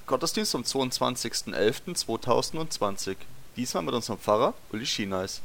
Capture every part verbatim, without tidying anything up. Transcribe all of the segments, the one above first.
Gottesdienst am zweiundzwanzigsten elften zweitausendzwanzig. Diesmal mit unserem Pfarrer Uli Schieneis.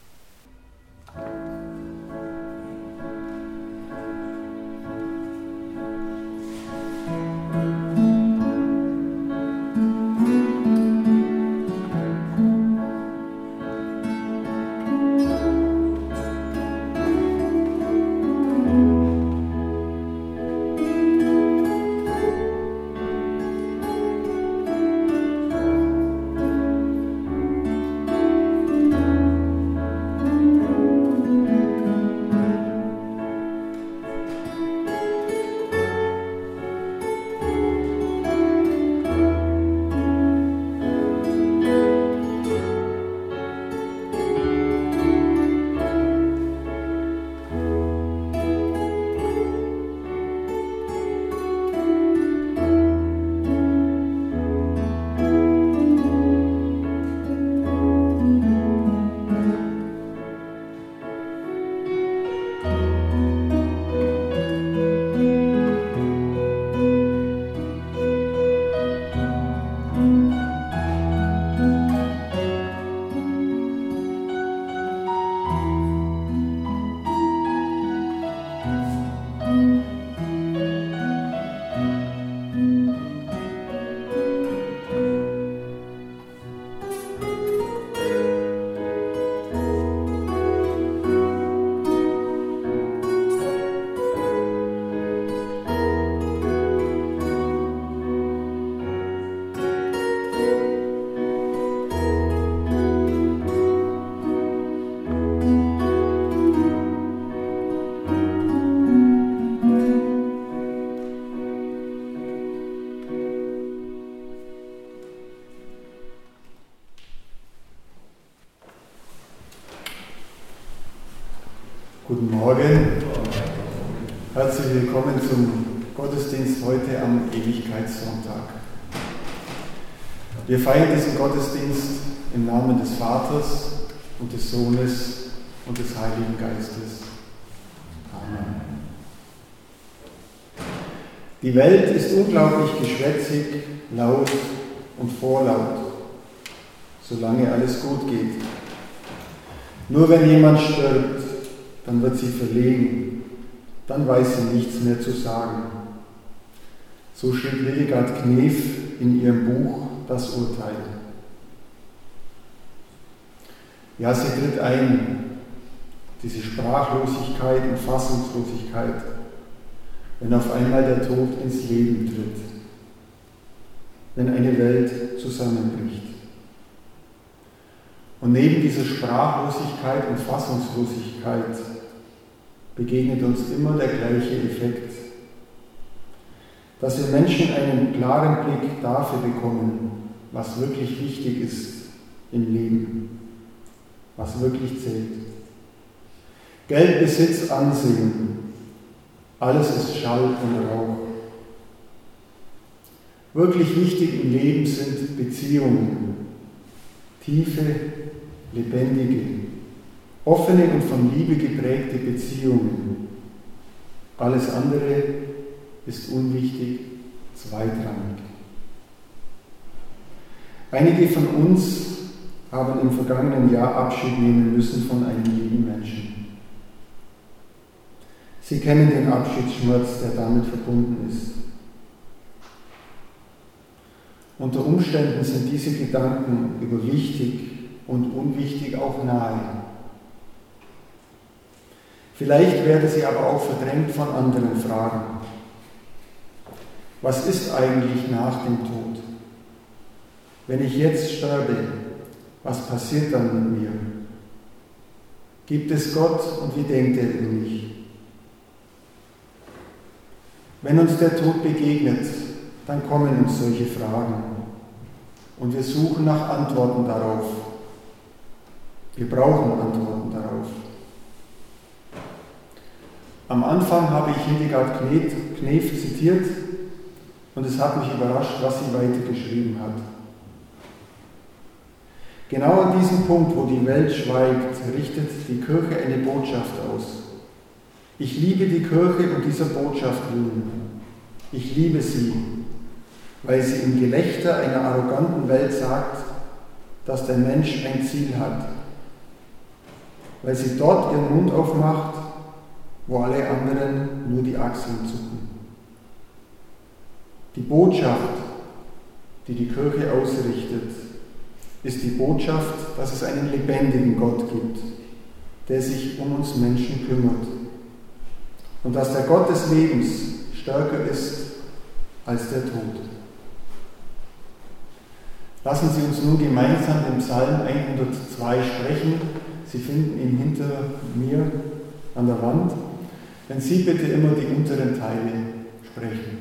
Guten Morgen, herzlich willkommen zum Gottesdienst heute am Ewigkeitssonntag. Wir feiern diesen Gottesdienst im Namen des Vaters und des Sohnes und des Heiligen Geistes. Amen. Die Welt ist unglaublich geschwätzig, laut und vorlaut, solange alles gut geht. Nur wenn jemand stirbt, dann wird sie verlegen, dann weiß sie nichts mehr zu sagen. So schrieb Hildegard Knef in ihrem Buch Das Urteil. Ja, sie tritt ein, diese Sprachlosigkeit und Fassungslosigkeit, wenn auf einmal der Tod ins Leben tritt, wenn eine Welt zusammenbricht. Und neben dieser Sprachlosigkeit und Fassungslosigkeit begegnet uns immer der gleiche Effekt, dass wir Menschen einen klaren Blick dafür bekommen, was wirklich wichtig ist im Leben, was wirklich zählt. Geld, Besitz, Ansehen, alles ist Schall und Rauch. Wirklich wichtig im Leben sind Beziehungen, tiefe, lebendige, offene und von Liebe geprägte Beziehungen. Alles andere ist unwichtig, zweitrangig. Einige von uns haben im vergangenen Jahr Abschied nehmen müssen von einem lieben Menschen. Sie kennen den Abschiedsschmerz, der damit verbunden ist. Unter Umständen sind diese Gedanken über wichtig und unwichtig auch nahe. Vielleicht werden sie aber auch verdrängt von anderen Fragen. Was ist eigentlich nach dem Tod? Wenn ich jetzt sterbe, was passiert dann mit mir? Gibt es Gott und wie denkt er über mich? Wenn uns der Tod begegnet, dann kommen uns solche Fragen und wir suchen nach Antworten darauf. Wir brauchen Antworten darauf. Am Anfang habe ich Hildegard Knef zitiert und es hat mich überrascht, was sie weiter geschrieben hat. Genau an diesem Punkt, wo die Welt schweigt, richtet die Kirche eine Botschaft aus. Ich liebe die Kirche und dieser Botschaft willen. Ich liebe sie weil sie im Gelächter einer arroganten Welt sagt, dass der Mensch ein Ziel hat, weil sie dort ihren Mund aufmacht, wo alle anderen nur die Achseln zucken. Die Botschaft, die die Kirche ausrichtet, ist die Botschaft, dass es einen lebendigen Gott gibt, der sich um uns Menschen kümmert und dass der Gott des Lebens stärker ist als der Tod. Lassen Sie uns nun gemeinsam den Psalm hundertzwei sprechen. Sie finden ihn hinter mir an der Wand. Wenn Sie bitte immer die unteren Teile sprechen.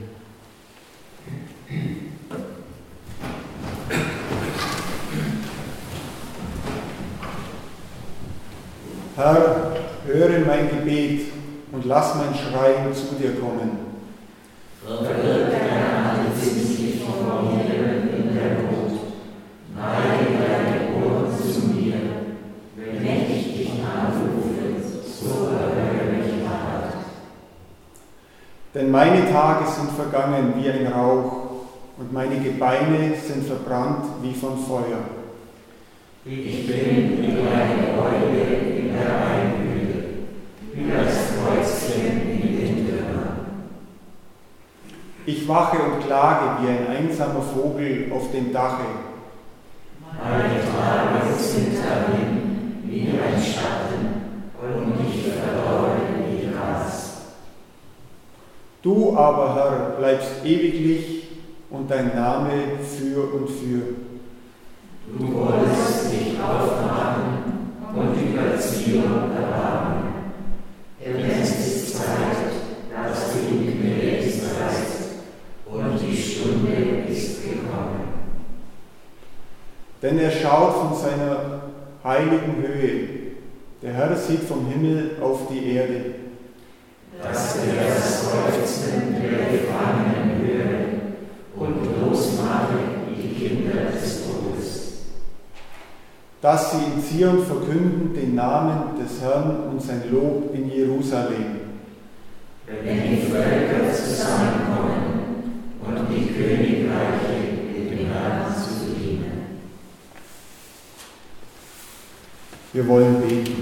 Herr, höre mein Gebet und lass mein Schreien zu dir kommen. Verwirke deine Hand sichtlich vor mir in der Not. Neige deine Ohren zu mir, wenn ich dich anrufe, so erhöre mich hart. Denn meine Tage sind vergangen wie ein Rauch und meine Gebeine sind verbrannt wie von Feuer. Ich bin wie eine Eule in der Einöde, wie das Kreuzchen in den Dürren. Ich wache und klage wie ein einsamer Vogel auf dem Dache. Meine Tage sind dahin wie ein Schatten und ich verdorre wie Gras. Du aber, Herr, bleibst ewiglich und dein Name für und für. Du wolltest dich aufmachen und über Zion erbarmen. Denn es ist Zeit, dass du in Gnade seist, und die Stunde ist gekommen. Denn er schaut von seiner heiligen Höhe. Der Herr sieht vom Himmel auf die Erde. Dass er das Seufzen der Gefangenen höre und losmache die Kinder des Todes. Dass sie in Zion verkünden den Namen des Herrn und sein Lob in Jerusalem. Wenn die Völker zusammenkommen und die Königreiche dem Herrn zu dienen. Wir wollen beten.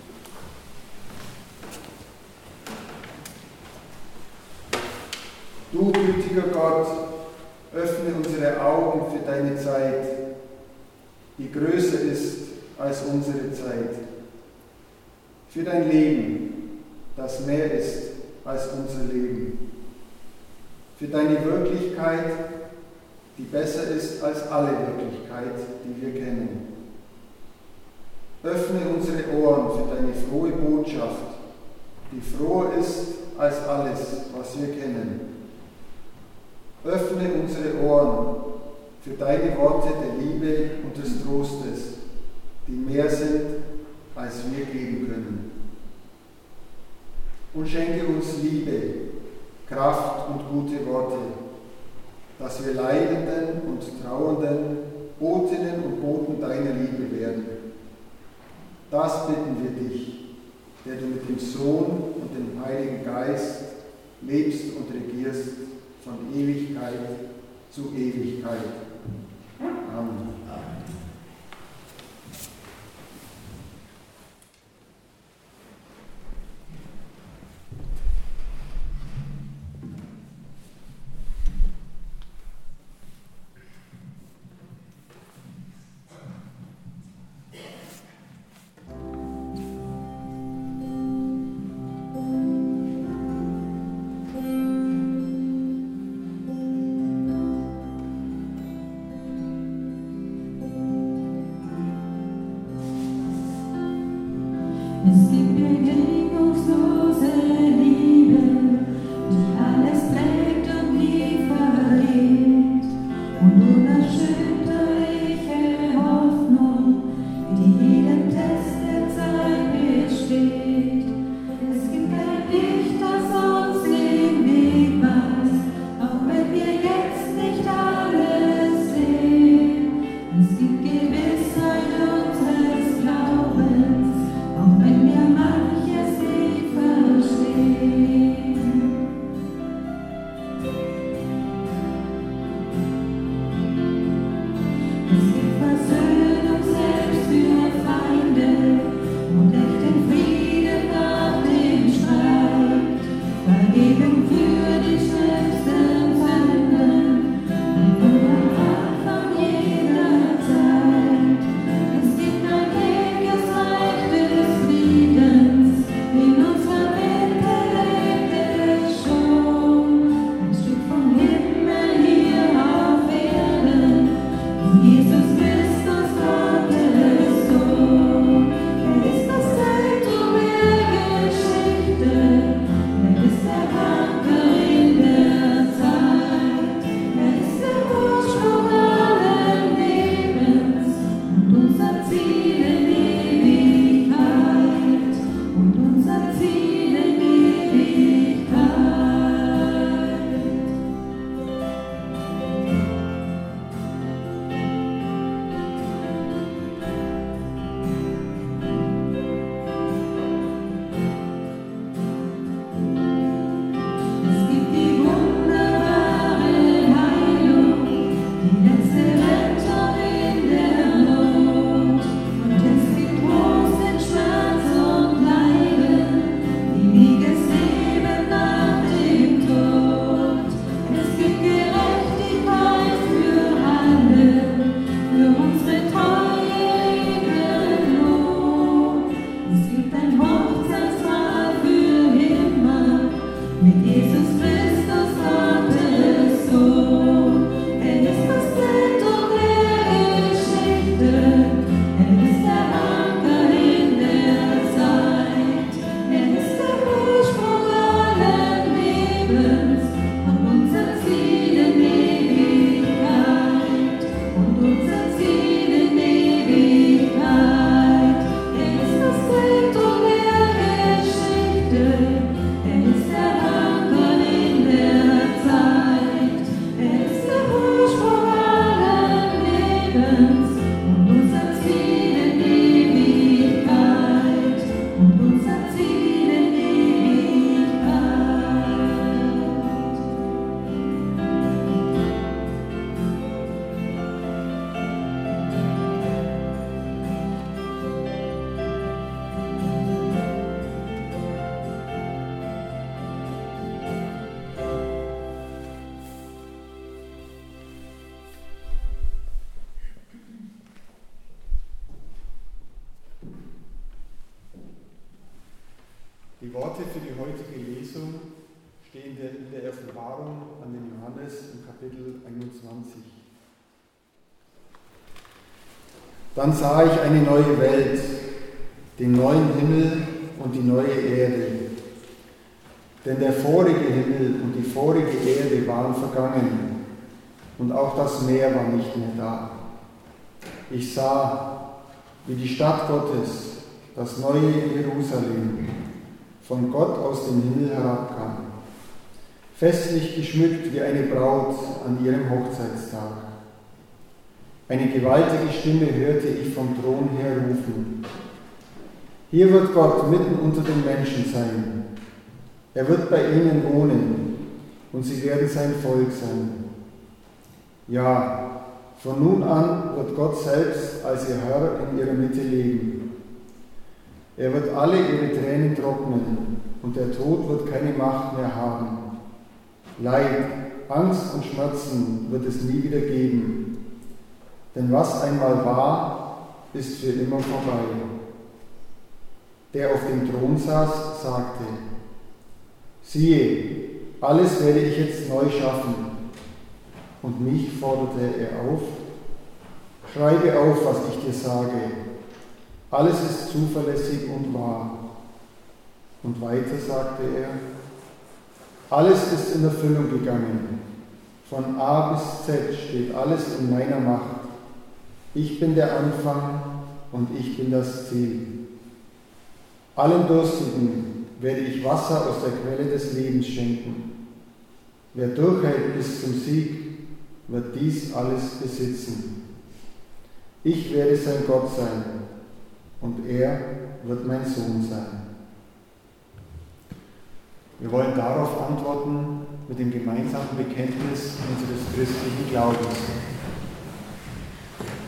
Du, gütiger Gott, öffne unsere Augen für deine Zeit, die größer ist als unsere Zeit. Für dein Leben, das mehr ist als unser Leben. Für deine Wirklichkeit, die besser ist als alle Wirklichkeit, die wir kennen. Öffne unsere Ohren für deine frohe Botschaft, die froher ist als alles, was wir kennen. Öffne unsere Ohren für deine Worte der Liebe und des Trostes, die mehr sind, als wir geben können. Und schenke uns Liebe, Kraft und gute Worte, dass wir Leidenden und Trauernden Botinnen und Boten deiner Liebe werden. Das bitten wir dich, der du mit dem Sohn und dem Heiligen Geist lebst und regierst von Ewigkeit zu Ewigkeit. Amen. Es gibt bedingungslose Liebe, die alles trägt und nie verliert, und unerschütterliche Hoffnung, die jeden Test der Zeit besteht. Es gibt kein Licht, das uns den Weg weist, auch wenn wir jetzt nicht alles sehen. Es gibt Gewissheit unseres Glaubens, auch wenn wir manches nicht verstehen. Die Worte für die heutige Lesung stehen in der Offenbarung an den Johannes im Kapitel einundzwanzig. Dann sah ich eine neue Welt, den neuen Himmel und die neue Erde. Denn der vorige Himmel und die vorige Erde waren vergangen und auch das Meer war nicht mehr da. Ich sah, wie die Stadt Gottes, das neue Jerusalem, von Gott aus dem Himmel herabkam, festlich geschmückt wie eine Braut an ihrem Hochzeitstag. Eine gewaltige Stimme hörte ich vom Thron her rufen: Hier wird Gott mitten unter den Menschen sein. Er wird bei ihnen wohnen und sie werden sein Volk sein. Ja, von nun an wird Gott selbst als ihr Herr in ihrer Mitte leben. Er wird alle ihre Tränen trocknen und der Tod wird keine Macht mehr haben. Leid, Angst und Schmerzen wird es nie wieder geben. Denn was einmal war, ist für immer vorbei. Der auf dem Thron saß, sagte: Siehe, alles werde ich jetzt neu schaffen. Und mich forderte er auf: Schreibe auf, was ich dir sage. Alles ist zuverlässig und wahr. Und weiter sagte er: Alles ist in Erfüllung gegangen. Von A bis Z steht alles in meiner Macht. Ich bin der Anfang und ich bin das Ziel. Allen Durstigen werde ich Wasser aus der Quelle des Lebens schenken. Wer durchhält bis zum Sieg, wird dies alles besitzen. Ich werde sein Gott sein und er wird mein Sohn sein. Wir wollen darauf antworten mit dem gemeinsamen Bekenntnis unseres christlichen Glaubens.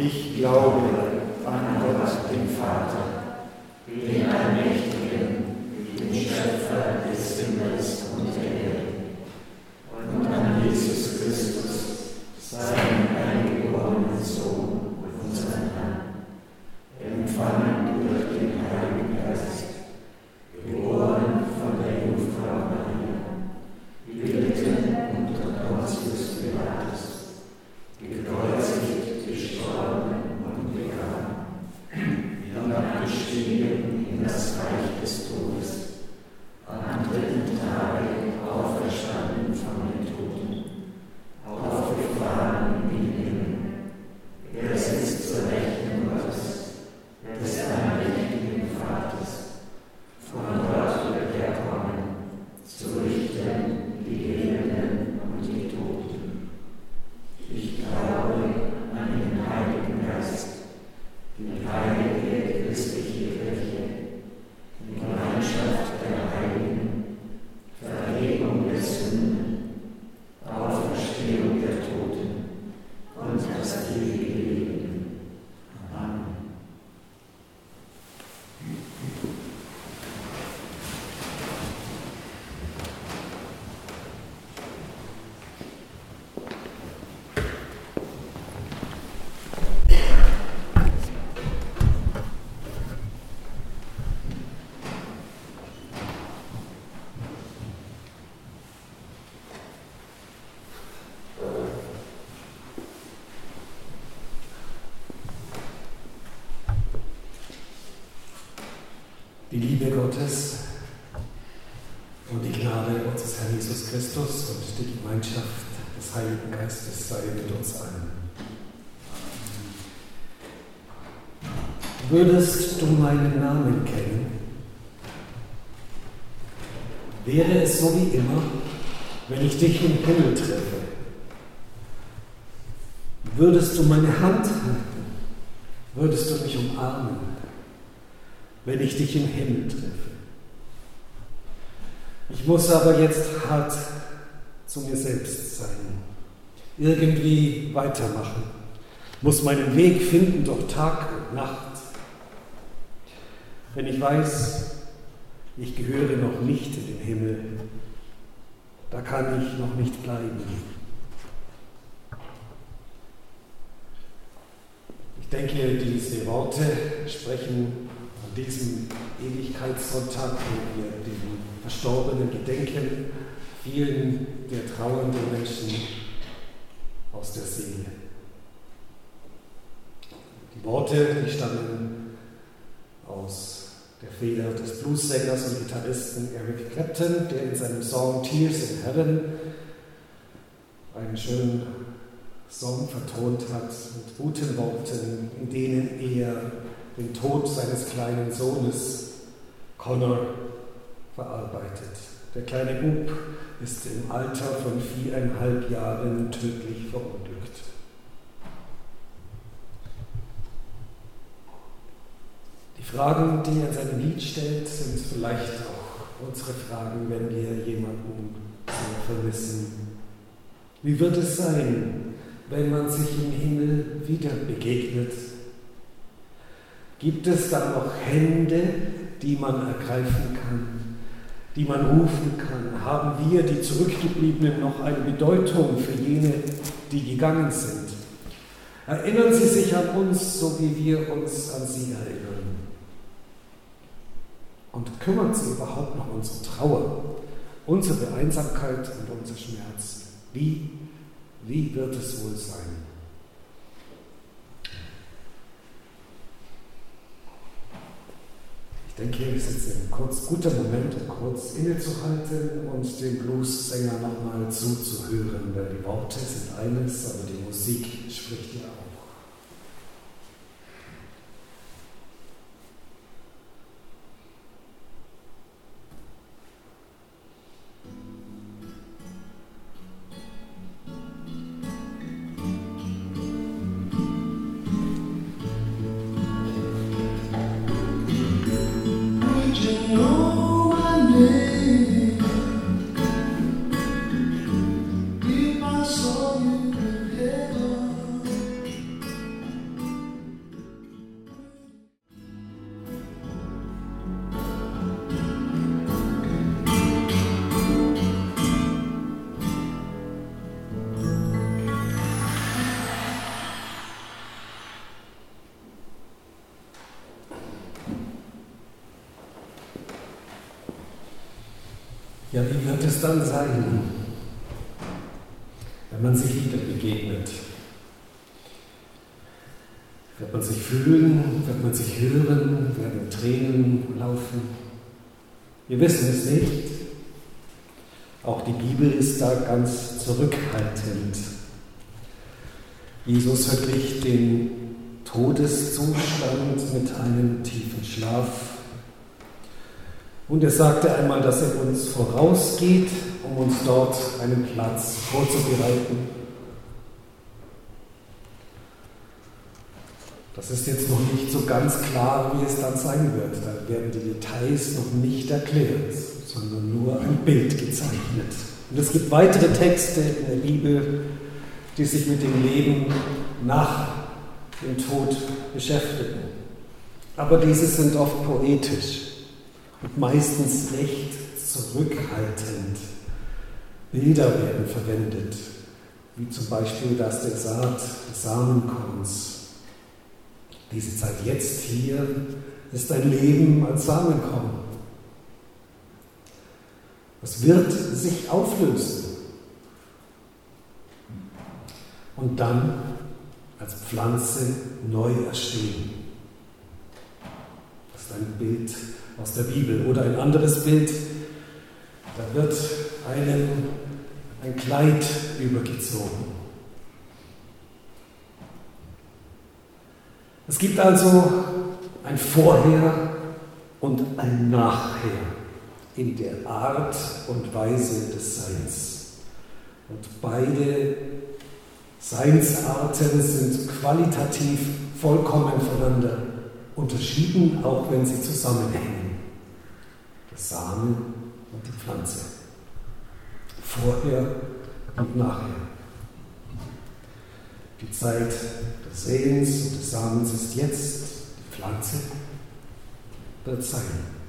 Ich glaube an Gott, den Vater, den Allmächtigen, den Schöpfer des Himmels und der Erde, und an Jesus Christus, seinen eingeborenen Sohn, unseren Herrn, empfangen durch den Heiligen Geist, geboren von der Jungfrau Maria, gelitten unter Pontius Pilatus, gekreuzigt, gestorben und begraben, hinabgestiegen in das Reich des Todes, am dritten Tage auferstanden von den Toten, aufgefahren in den Himmel. Er sitzt zur Rechten Gottes, des allmächtigen Vaters. Von dort wird er kommen, zu richten die Lebenden und die Toten. Ich glaube an den Heiligen Geist, die heilige christliche Kirche, die Gemeinschaft der Heiligen, Vergebung der Sünden, Auferstehung der Toten und das ewige Leben. Amen. Die Liebe Gottes und die Gnade unseres Herrn Jesus Christus und die Gemeinschaft des Heiligen Geistes sei mit uns allen. Würdest du meinen Namen kennen, wäre es so wie immer, wenn ich dich im Himmel treffe. Würdest du meine Hand halten, würdest du mich umarmen, wenn ich dich im Himmel treffe. Ich muss aber jetzt hart zu mir selbst sein, irgendwie weitermachen, muss meinen Weg finden durch Tag und Nacht. Wenn ich weiß, ich gehöre noch nicht in den Himmel, da kann ich noch nicht bleiben. Ich denke, diese Worte sprechen an diesem Ewigkeitssonntag, wo wir den Verstorbenen gedenken, vielen der trauernden Menschen aus der Seele. Die Worte, die stammen aus der Feder des Bluessängers und Gitarristen Eric Clapton, der in seinem Song Tears in Heaven einen schönen Song vertont hat mit guten Worten, in denen er den Tod seines kleinen Sohnes Connor verarbeitet. Der kleine Bub ist im Alter von viereinhalb Jahren tödlich verunglückt. Die Fragen, die er in seinem Lied stellt, sind vielleicht auch unsere Fragen, wenn wir jemanden so vermissen. Wie wird es sein, wenn man sich im Himmel wieder begegnet? Gibt es da noch Hände, die man ergreifen kann, die man rufen kann? Haben wir, die Zurückgebliebenen, noch eine Bedeutung für jene, die gegangen sind? Erinnern Sie sich an uns, so wie wir uns an Sie erinnern? Und kümmert Sie überhaupt noch unsere Trauer, unsere Einsamkeit und unser Schmerz? Wie, wie wird es wohl sein? Ich denke, es ist ein kurz, guter Moment, um kurz innezuhalten und dem Blues-Sänger nochmal zuzuhören, weil die Worte sind eines, aber die Musik spricht ja auch. If I saw you in heaven, Ja, wie wird es dann sein, wenn man sich wieder begegnet? Wird man sich fühlen, wird man sich hören, werden Tränen laufen? Wir wissen es nicht. Auch die Bibel ist da ganz zurückhaltend. Jesus verglich den Todeszustand mit einem tiefen Schlaf. Und er sagte einmal, dass er uns vorausgeht, um uns dort einen Platz vorzubereiten. Das ist jetzt noch nicht so ganz klar, wie es dann sein wird. Da werden die Details noch nicht erklärt, sondern nur ein Bild gezeichnet. Und es gibt weitere Texte in der Bibel, die sich mit dem Leben nach dem Tod beschäftigen. Aber diese sind oft poetisch und meistens recht zurückhaltend. Bilder werden verwendet, wie zum Beispiel das der Saat des Samenkorns. Diese Zeit jetzt hier ist ein Leben als Samenkorn. Es wird sich auflösen und dann als Pflanze neu erstehen. Das ist ein Bild aus der Bibel. Oder ein anderes Bild, da wird einem ein Kleid übergezogen. Es gibt also ein Vorher und ein Nachher in der Art und Weise des Seins. Und beide Seinsarten sind qualitativ vollkommen voneinander unterschieden, auch wenn sie zusammenhängen. Der Samen und die Pflanze. Vorher und nachher. Die Zeit des Säens und des Samens ist jetzt, die Pflanze wird sein.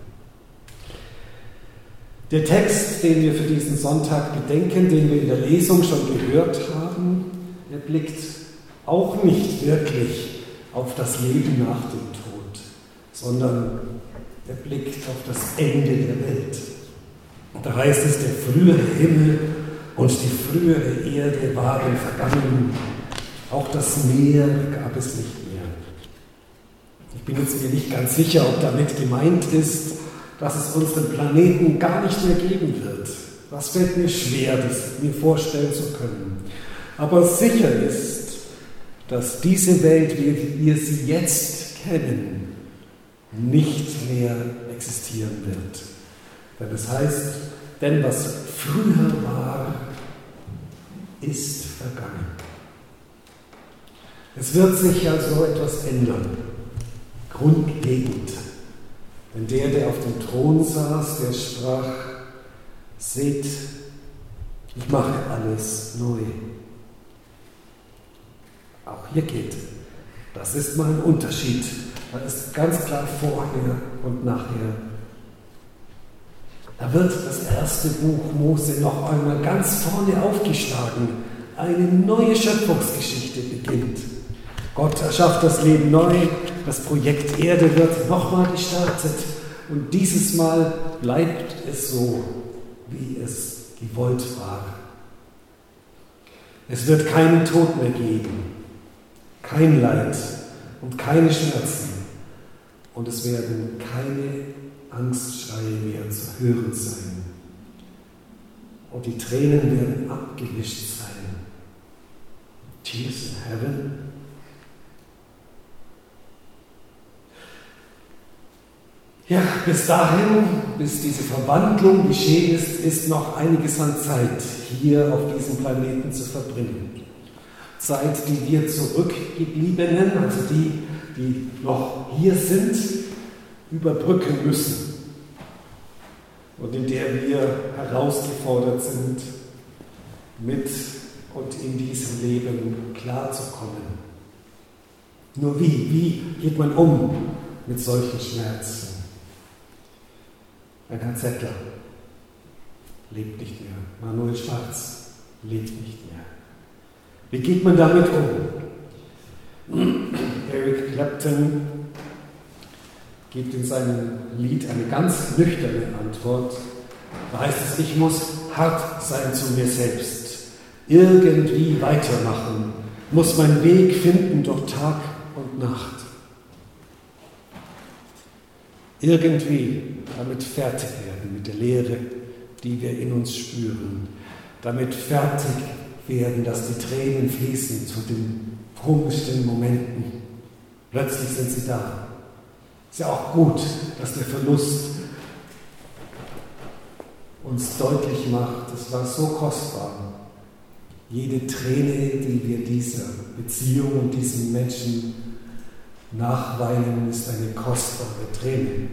Der Text, den wir für diesen Sonntag bedenken, den wir in der Lesung schon gehört haben, er blickt auch nicht wirklich auf das Leben nach dem Tod, sondern er blickt auf das Ende der Welt. Und da heißt es, der frühere Himmel und die frühere Erde waren vergangen. Auch das Meer gab es nicht mehr. Ich bin jetzt mir nicht ganz sicher, ob damit gemeint ist, dass es unseren Planeten gar nicht mehr geben wird. Das fällt mir schwer, das mir vorstellen zu können. Aber sicher ist, dass diese Welt, wie wir sie jetzt kennen, nicht mehr existieren wird. Denn es heißt, denn was früher war, ist vergangen. Es wird sich also etwas ändern, grundlegend. Denn der, der auf dem Thron saß, der sprach, seht, ich mache alles neu. Auch hier geht. Das ist mal ein Unterschied. Da ist ganz klar vorher und nachher. Da wird das erste Buch Mose noch einmal ganz vorne aufgeschlagen. Eine neue Schöpfungsgeschichte beginnt. Gott erschafft das Leben neu, das Projekt Erde wird nochmal gestartet und dieses Mal bleibt es so, wie es gewollt war. Es wird keinen Tod mehr geben, kein Leid und keine Schmerzen und es werden keine Angstschreie mehr zu hören sein und die Tränen werden abgewischt sein. Tears in heaven. Ja, bis dahin, bis diese Verwandlung geschehen ist, ist noch einiges an Zeit hier auf diesem Planeten zu verbringen. Zeit, die wir Zurückgebliebenen, also die, die noch hier sind, überbrücken müssen und in der wir herausgefordert sind, mit und in diesem Leben klarzukommen. Nur wie? Wie geht man um mit solchen Schmerzen? Ein Herr Zettler lebt nicht mehr. Manuel Schwarz lebt nicht mehr. Wie geht man damit um? Eric Clapton gibt in seinem Lied eine ganz nüchterne Antwort. Da heißt es, ich muss hart sein zu mir selbst, irgendwie weitermachen, muss meinen Weg finden durch Tag und Nacht. Irgendwie damit fertig werden mit der Leere, die wir in uns spüren, damit fertig werden, dass die Tränen fließen zu den komischsten Momenten. Plötzlich sind sie da. Ist ja auch gut, dass der Verlust uns deutlich macht, es war so kostbar. Jede Träne, die wir dieser Beziehung und diesem Menschen nachweinen, ist eine kostbare Träne.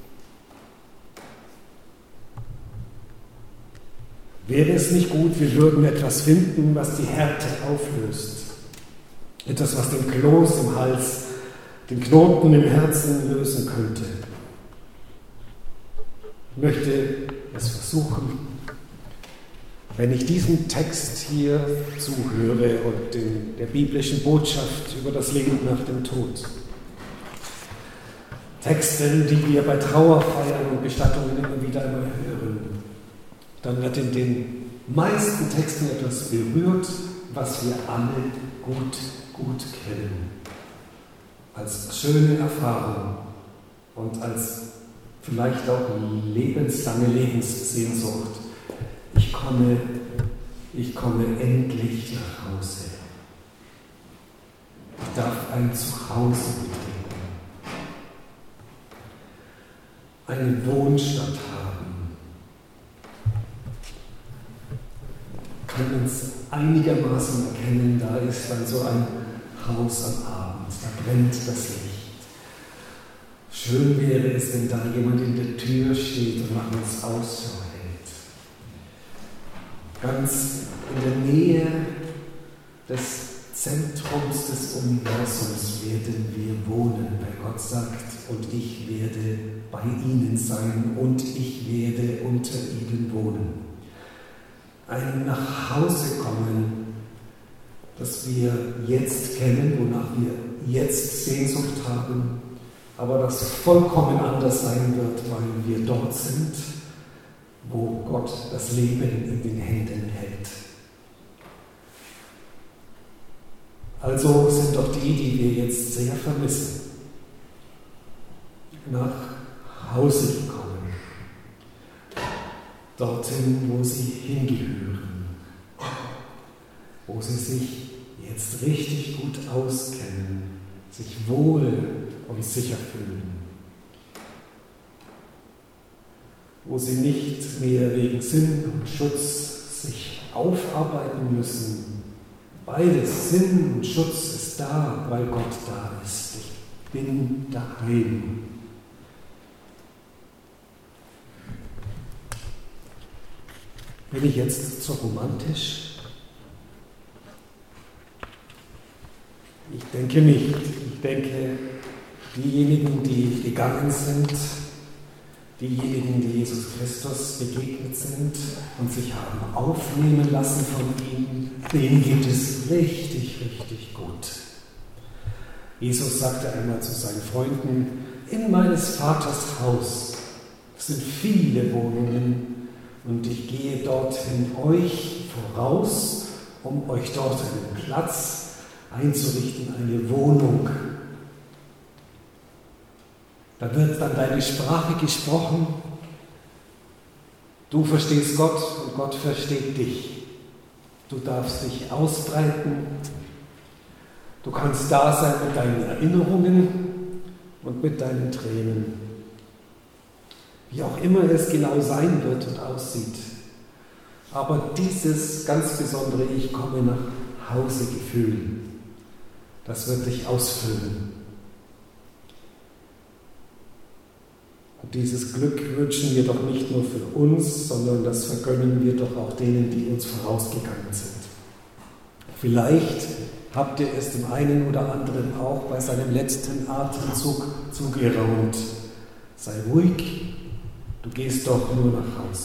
Wäre es nicht gut, wir würden etwas finden, was die Härte auflöst? Etwas, was den Kloß im Hals, den Knoten im Herzen lösen könnte. Ich möchte es versuchen, wenn ich diesem Text hier zuhöre und den, der biblischen Botschaft über das Leben nach dem Tod. Texten, die wir bei Trauerfeiern und Bestattungen immer wieder einmal hören. Dann wird in den meisten Texten etwas berührt, was wir alle gut, gut kennen. Als schöne Erfahrung und als vielleicht auch lebenslange Lebenssehnsucht. Ich komme, ich komme endlich nach Hause. Ich darf ein Zuhause betreten. Eine Wohnstatt haben. Können uns einigermaßen erkennen, da ist dann so ein Haus am Abend, da brennt das Licht. Schön wäre es, wenn da jemand in der Tür steht und nach uns Ausschau hält. Ganz in der Nähe des Zentrums des Universums werden wir wohnen, weil Gott sagt, und ich werde bei ihnen sein und ich werde unter ihnen wohnen. Ein Nachhause kommen, das wir jetzt kennen, wonach wir jetzt Sehnsucht haben, aber das vollkommen anders sein wird, weil wir dort sind, wo Gott das Leben in den Händen hält. Also sind doch die, die wir jetzt sehr vermissen, nach Hause gekommen, dorthin, wo sie hingehören, wo sie sich jetzt richtig gut auskennen, sich wohl und sicher fühlen, wo sie nicht mehr wegen Sinn und Schutz sich aufarbeiten müssen. Beides, Sinn und Schutz, ist da, weil Gott da ist. Ich bin daheim. Bin ich jetzt zu romantisch? Ich denke nicht. Ich denke, diejenigen, die gegangen sind, diejenigen, die Jesus Christus begegnet sind und sich haben aufnehmen lassen von ihm, denen geht es richtig, richtig gut. Jesus sagte einmal zu seinen Freunden, in meines Vaters Haus sind viele Wohnungen und ich gehe dorthin euch voraus, um euch dort einen Platz einzurichten, eine Wohnung. Da wird dann deine Sprache gesprochen. Du verstehst Gott und Gott versteht dich. Du darfst dich ausbreiten. Du kannst da sein mit deinen Erinnerungen und mit deinen Tränen. Wie auch immer es genau sein wird und aussieht. Aber dieses ganz besondere Ich komme nach Hause Gefühl, das wird dich ausfüllen. Und dieses Glück wünschen wir doch nicht nur für uns, sondern das vergönnen wir doch auch denen, die uns vorausgegangen sind. Vielleicht habt ihr es dem einen oder anderen auch bei seinem letzten Atemzug zugeraunt. Sei ruhig, du gehst doch nur nach Hause.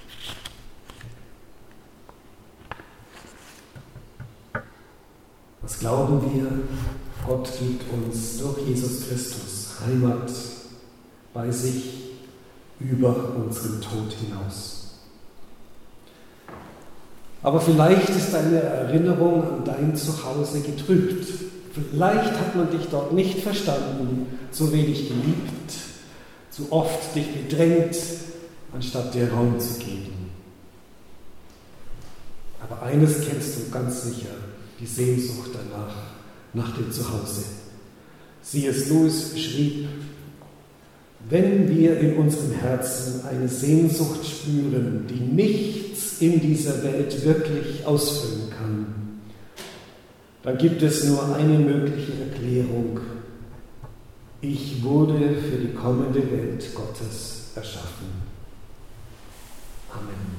Was glauben wir? Gott gibt uns durch Jesus Christus Heimat bei sich über unseren Tod hinaus. Aber vielleicht ist deine Erinnerung an dein Zuhause getrübt. Vielleicht hat man dich dort nicht verstanden, zu wenig geliebt, zu oft dich bedrängt, anstatt dir Raum zu geben. Aber eines kennst du ganz sicher, die Sehnsucht danach, nach dem Zuhause. C S Lewis schrieb, wenn wir in unserem Herzen eine Sehnsucht spüren, die nichts in dieser Welt wirklich ausfüllen kann, dann gibt es nur eine mögliche Erklärung. Ich wurde für die kommende Welt Gottes erschaffen. Amen.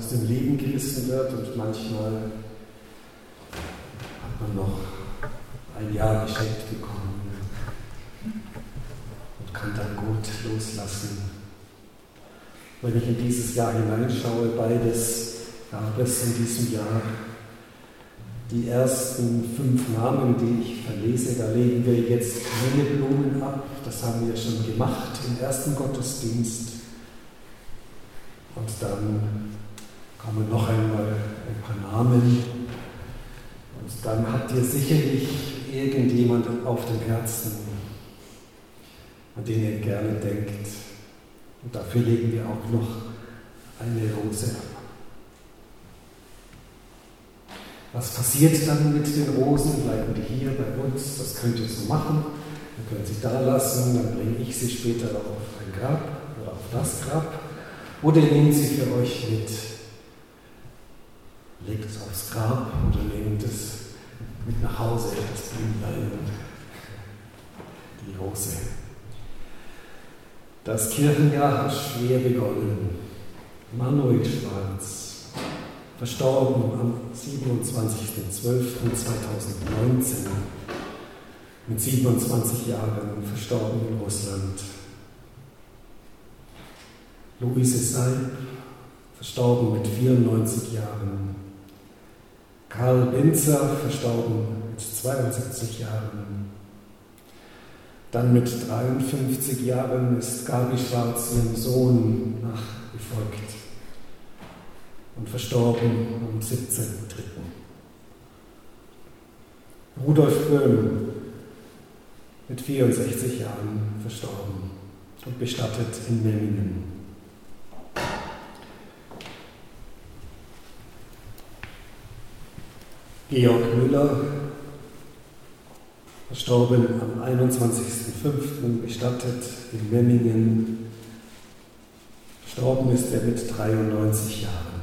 aus dem Leben gerissen wird und manchmal hat man noch ein Jahr geschenkt bekommen und kann dann gut loslassen. Wenn ich in dieses Jahr hineinschaue, beides gab es in diesem Jahr. Die ersten fünf Namen, die ich verlese, da legen wir jetzt keine Blumen ab. Das haben wir schon gemacht im ersten Gottesdienst. Und dann kommen noch einmal ein paar Namen. Und dann habt ihr sicherlich irgendjemand auf dem Herzen, an den ihr gerne denkt. Und dafür legen wir auch noch eine Rose ab. Was passiert dann mit den Rosen? Bleiben die hier bei uns? Das könnt ihr so machen. Ihr könnt sie da lassen, dann bringe ich sie später auf ein Grab oder auf das Grab. Oder ihr nehmt sie für euch mit. Legt es aufs Grab oder nehmt es mit nach Hause, das Blümlein und die Rose. Das Kirchenjahr hat schwer begonnen. Manuel Schwarz, verstorben am siebenundzwanzigsten zwölften zweitausendneunzehn, mit siebenundzwanzig Jahren, verstorben in Russland. Luise Seib, verstorben mit vierundneunzig Jahren. Karl Binzer, verstorben mit zweiundsiebzig Jahren. Dann mit dreiundfünfzig Jahren ist Gabi Schwarz ihrem Sohn nachgefolgt und verstorben am siebzehnten dritten Rudolf Böhm, mit vierundsechzig Jahren verstorben und bestattet in Memmingen. Georg Müller, verstorben am einundzwanzigsten fünften bestattet in Memmingen. Verstorben ist er mit dreiundneunzig Jahren.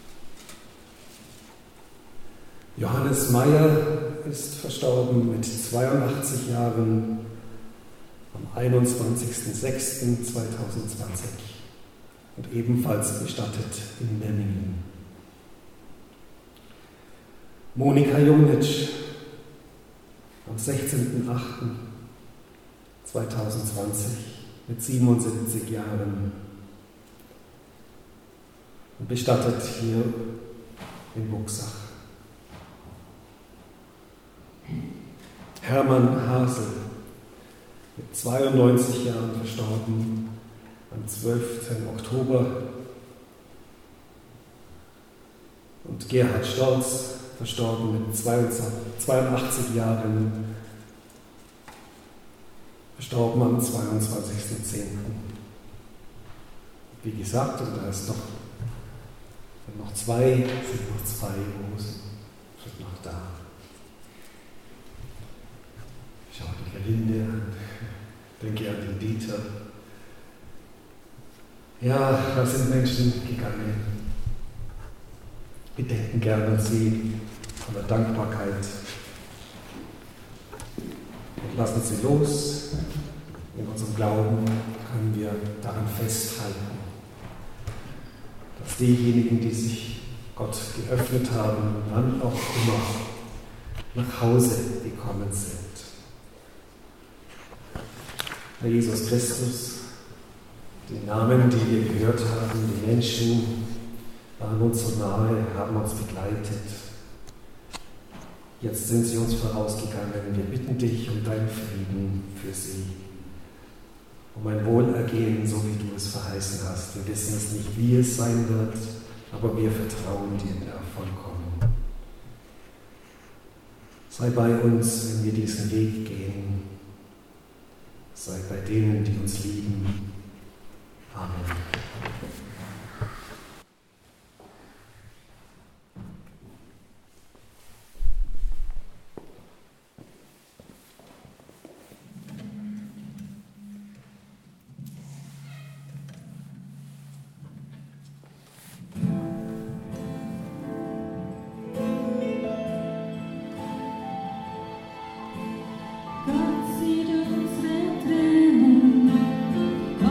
Johannes Meyer ist verstorben mit zweiundachtzig Jahren am einundzwanzigsten sechsten zweitausendzwanzig und ebenfalls bestattet in Memmingen. Monika Junitsch am sechzehnten achten zweitausendzwanzig mit siebenundsiebzig Jahren und bestattet hier in Buxach. Hermann Hasel, mit zweiundneunzig Jahren verstorben am zwölften Oktober. Und Gerhard Storz, verstorben mit zweiundachtzig Jahren, verstorben am zweiundzwanzigsten zehnten Wie gesagt, und da ist noch, sind noch zwei, sind noch zwei Rosen, sind noch da. Ich schaue die Gerlinde an, denke an den Dieter. Ja, da sind Menschen gegangen. Wir denken gerne an sie, voller Dankbarkeit. Und lassen sie los. In unserem Glauben können wir daran festhalten, dass diejenigen, die sich Gott geöffnet haben, wann auch immer nach Hause gekommen sind. Herr Jesus Christus, die Namen, die wir gehört haben, die Menschen, waren uns so nahe, haben uns begleitet. Jetzt sind sie uns vorausgegangen. Wir bitten dich um deinen Frieden für sie, um ein Wohlergehen, so wie du es verheißen hast. Wir wissen es nicht, wie es sein wird, aber wir vertrauen dir da vollkommen. Sei bei uns, wenn wir diesen Weg gehen. Sei bei denen, die uns lieben. Amen. Gott sieht unsere Tränen,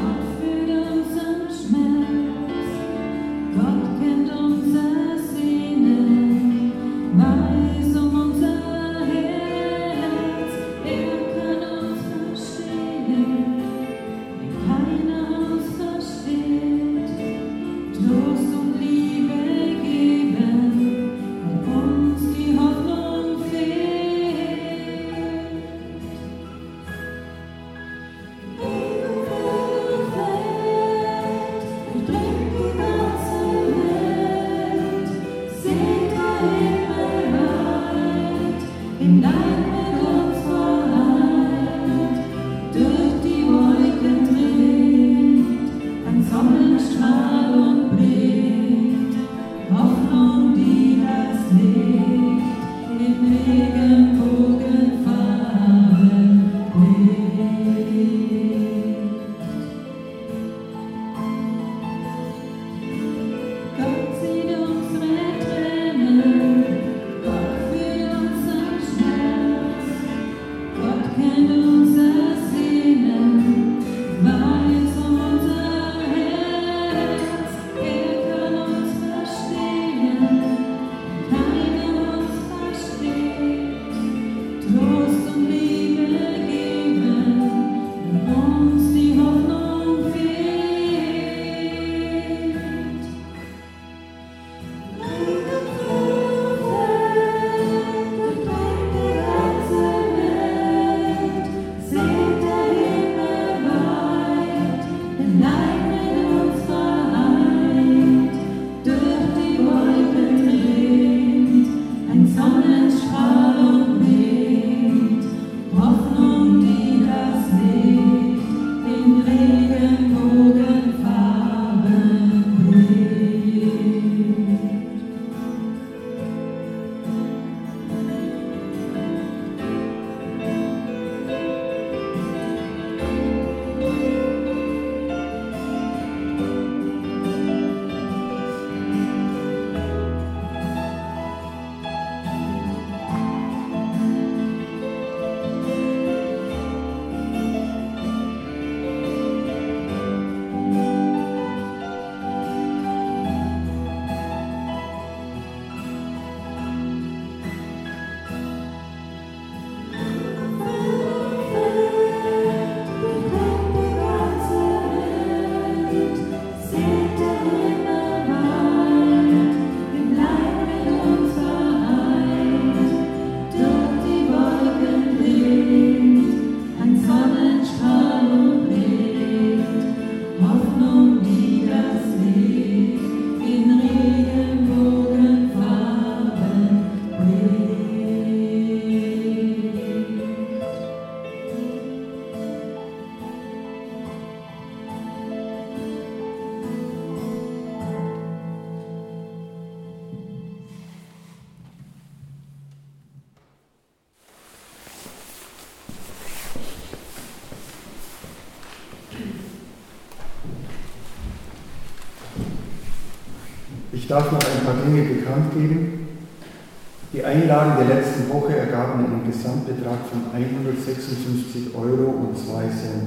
darf noch ein paar Dinge bekannt geben. Die Einlagen der letzten Woche ergaben einen Gesamtbetrag von hundertsechsundfünfzig Euro und zwei Cent.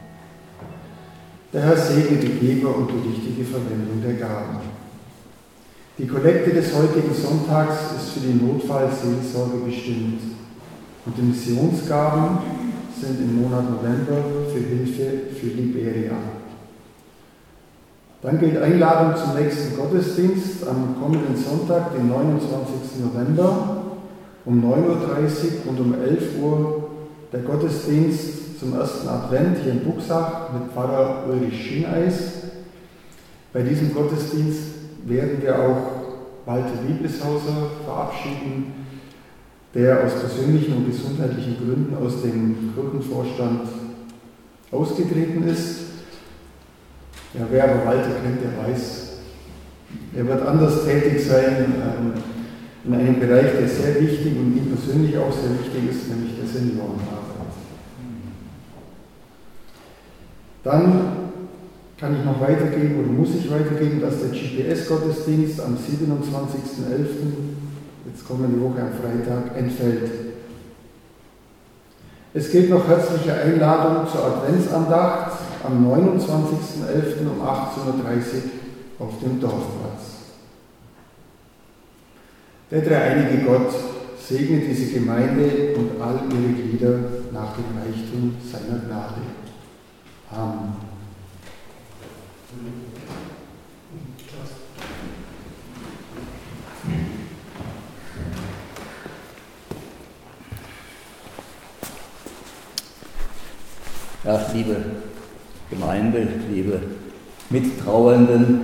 Der Herr segne die Geber und die richtige Verwendung der Gaben. Die Kollekte des heutigen Sonntags ist für die Notfallseelsorge bestimmt und die Missionsgaben sind im Monat November für Hilfe für Liberia. Dann gilt Einladung zum nächsten Gottesdienst am kommenden Sonntag, den neunundzwanzigsten November um neun Uhr dreißig und um elf Uhr der Gottesdienst zum ersten Advent hier in Buxach mit Pfarrer Ulrich Schieneis. Bei diesem Gottesdienst werden wir auch Walter Liebeshauser verabschieden, der aus persönlichen und gesundheitlichen Gründen aus dem Kirchenvorstand ausgetreten ist. Ja, wer aber Walter kennt, der weiß, er wird anders tätig sein ähm, in einem Bereich, der sehr wichtig und ihm persönlich auch sehr wichtig ist, nämlich der Seniorenarbeit. Dann kann ich noch weitergeben oder muss ich weitergeben, dass der G P S-Gottesdienst am siebenundzwanzigsten elften, jetzt kommende Woche am Freitag, entfällt. Es gilt noch herzliche Einladung zur Adventsandacht am neunundzwanzigsten elften um achtzehn Uhr dreißig auf dem Dorfplatz. Der dreieinige Gott segne diese Gemeinde und all ihre Glieder nach dem Reichtum seiner Gnade. Amen. Ja, liebe Gemeinde, liebe Mittrauernden,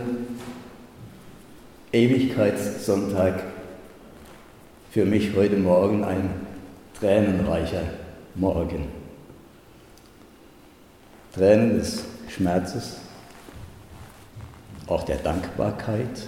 Ewigkeitssonntag, für mich heute Morgen ein tränenreicher Morgen. Tränen des Schmerzes, auch der Dankbarkeit,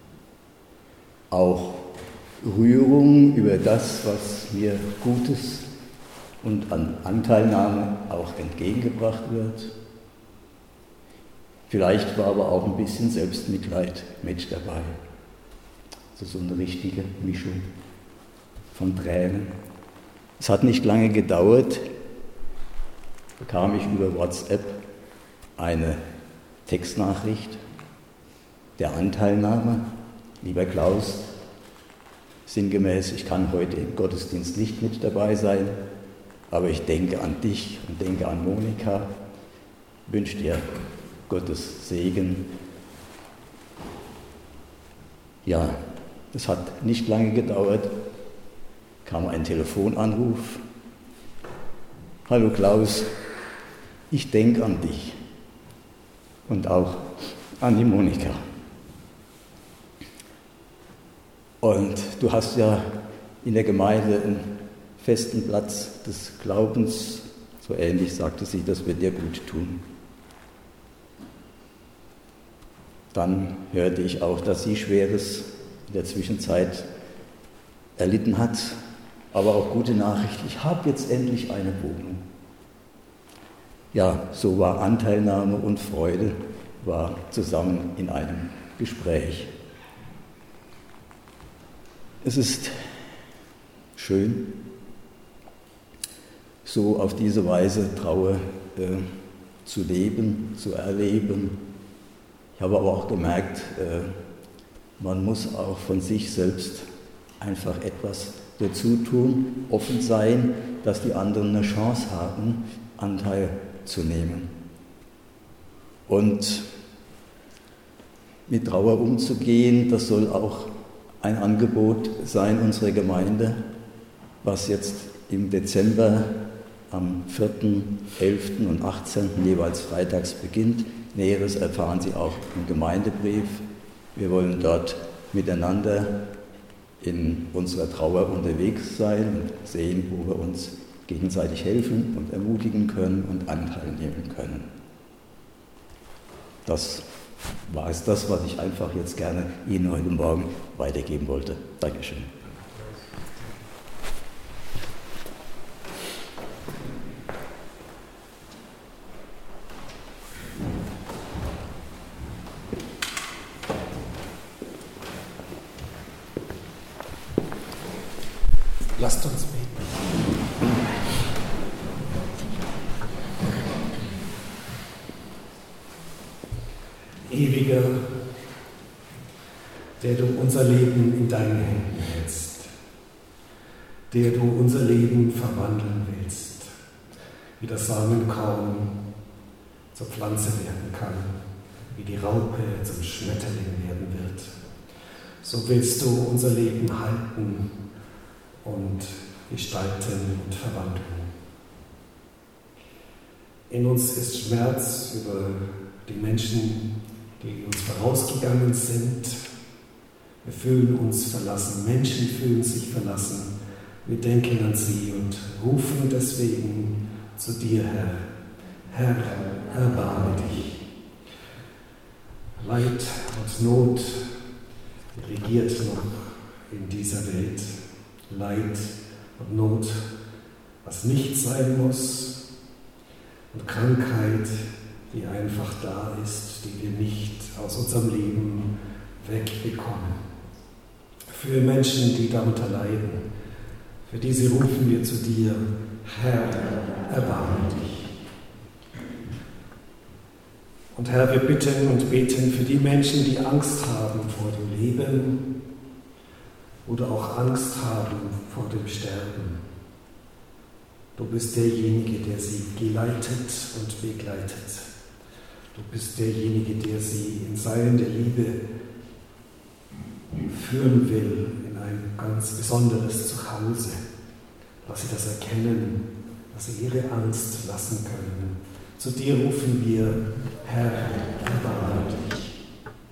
auch Rührung über das, was mir Gutes und an Anteilnahme auch entgegengebracht wird. Vielleicht war aber auch ein bisschen Selbstmitleid mit dabei. Also so eine richtige Mischung von Tränen. Es hat nicht lange gedauert, bekam ich über WhatsApp eine Textnachricht der Anteilnahme. Lieber Klaus, sinngemäß, ich kann heute im Gottesdienst nicht mit dabei sein, aber ich denke an dich und denke an Monika, wünsche dir Gottes Segen. Ja, es hat nicht lange gedauert, kam ein Telefonanruf. Hallo Klaus, ich denke an dich und auch an die Monika. Und du hast ja in der Gemeinde einen festen Platz des Glaubens, so ähnlich sagte sie, das wird dir gut tun. Dann hörte ich auch, dass sie Schweres in der Zwischenzeit erlitten hat, aber auch gute Nachricht, ich habe jetzt endlich eine Wohnung. Ja, so war Anteilnahme und Freude, war zusammen in einem Gespräch. Es ist schön, so auf diese Weise Trauer äh, zu leben, zu erleben. Ich habe aber auch gemerkt, äh, man muss auch von sich selbst einfach etwas dazu tun, offen sein, dass die anderen eine Chance haben, Anteil zu nehmen. Und mit Trauer umzugehen, das soll auch ein Angebot sein unserer Gemeinde, was jetzt im Dezember am vierten, elften und achtzehnten jeweils freitags beginnt. Näheres erfahren Sie auch im Gemeindebrief. Wir wollen dort miteinander in unserer Trauer unterwegs sein und sehen, wo wir uns gegenseitig helfen und ermutigen können und Anteil nehmen können. Das war es das, was ich einfach jetzt gerne Ihnen heute Morgen weitergeben wollte. Dankeschön. Lasst uns beten. Ewiger, der du unser Leben in deinen Händen hältst, der du unser Leben verwandeln willst, wie das Samenkorn zur Pflanze werden kann, wie die Raupe zum Schmetterling werden wird. So willst du unser Leben halten und gestalten und verwandeln. In uns ist Schmerz über die Menschen, die uns vorausgegangen sind. Wir fühlen uns verlassen, Menschen fühlen sich verlassen. Wir denken an sie und rufen deswegen zu dir, Herr. Herr, erbarme dich. Leid und Not regiert noch in dieser Welt. Leid und Not, was nicht sein muss, und Krankheit, die einfach da ist, die wir nicht aus unserem Leben wegbekommen. Für Menschen, die darunter leiden, für diese rufen wir zu dir, Herr, erbarme dich. Und Herr, wir bitten und beten für die Menschen, die Angst haben vor dem Leben oder auch Angst haben vor dem Sterben. Du bist derjenige, der sie geleitet und begleitet. Du bist derjenige, der sie in Seilen der Liebe führen will in ein ganz besonderes Zuhause. Dass sie das erkennen, dass sie ihre Angst lassen können. Zu dir rufen wir, Herr, erbarme dich.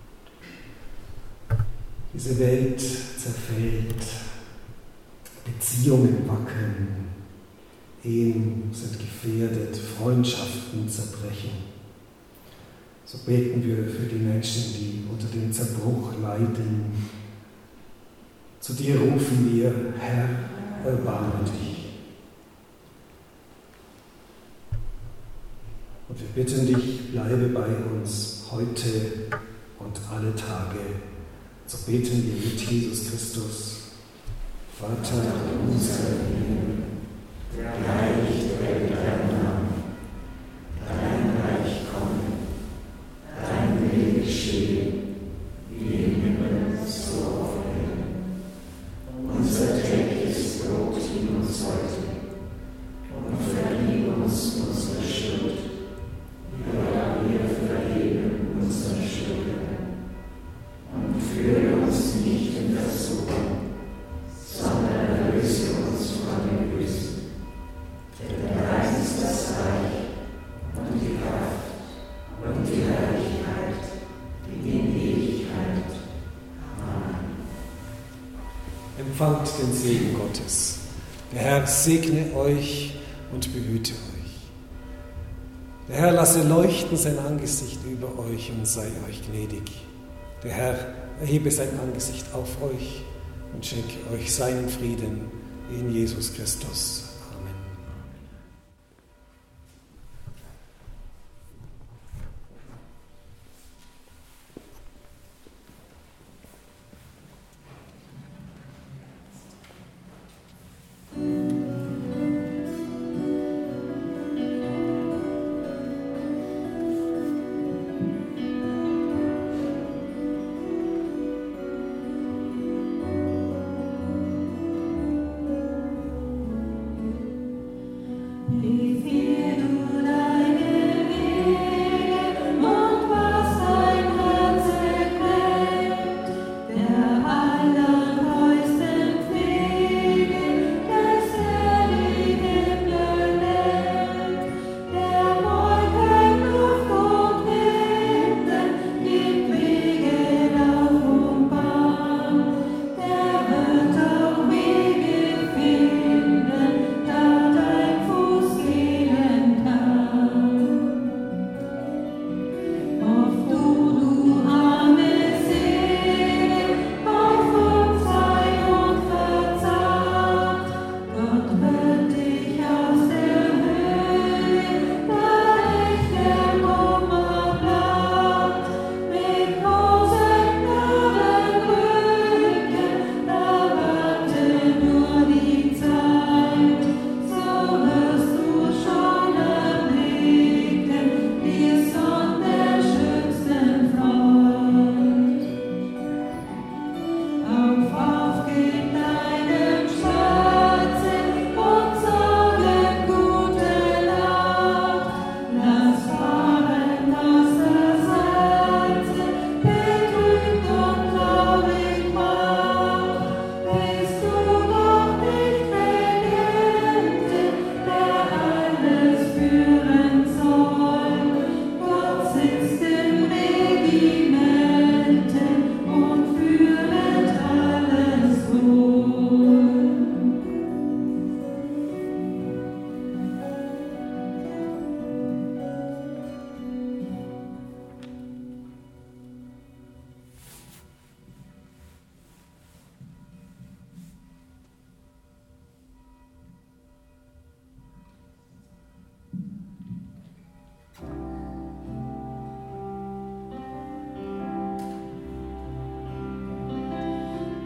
Diese Welt zerfällt, Beziehungen wackeln, Ehen sind gefährdet, Freundschaften zerbrechen. So beten wir für die Menschen, die unter dem Zerbruch leiden. Zu dir rufen wir, Herr, erbarme dich. Und wir bitten dich, bleibe bei uns heute und alle Tage. So beten wir mit Jesus Christus. Vater unser im Himmel, geheiligt werde dein Name, dein Reich komme, dein Wille geschehe, wie im Himmel, so auf Erden. Unser tägliches Brot gib uns heute und vergib uns unsere Schuld, wie auch wir vergeben unseren Schuldnern. Und führe uns nicht in Versuchung, sondern erlöse uns von dem Bösen. Denn dein ist das Reich und die Kraft und die Herrlichkeit in Ewigkeit. Amen. Empfangt den Segen Gottes. Der Herr segne euch und behüte euch. Der Herr lasse leuchten sein Angesicht über euch und sei euch gnädig. Der Herr erhebe sein Angesicht auf euch und schenke euch seinen Frieden in Jesus Christus.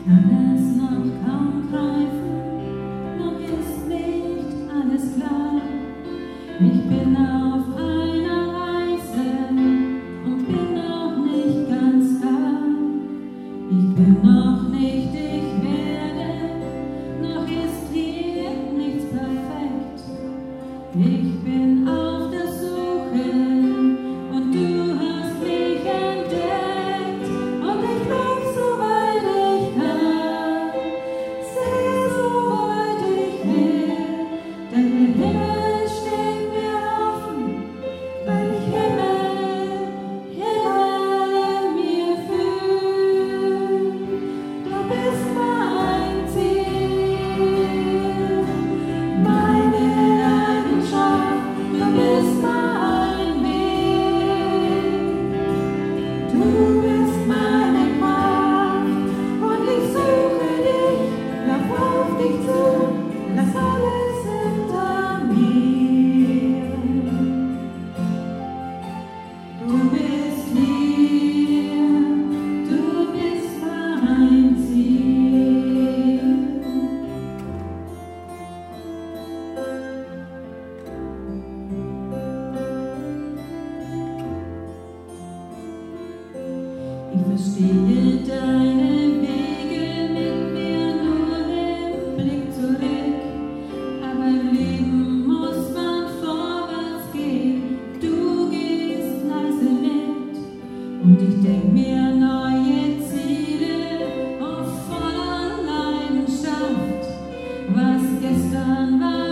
kann es noch kaum greifen, noch ist nicht alles klar. Ich bin auf einer Reise und bin noch nicht ganz da. Ich bin noch nicht, ich werde, noch ist hier nichts perfekt. Ich bin auf der Suche und du hast mich entdeckt. Und ich lauf so weit ich kann, sehe so weit ich will, denn der Himmel steht mir offen, weil ich Himmel, Himmel mir fühl. Du bist mein Ziel, meine Leidenschaft, du bist mein Weg. Du bist meine Kraft und ich suche dich, lauf auf dich zu, lass alles hinter mir. Du bist hier, du bist mein Ziel. Ich verstehe deine Wege mit mir nur im Blick zurück, aber im Leben muss man vorwärts gehen, du gehst leise mit und ich denk mir neue Ziele und voller Leidenschaft, was gestern war.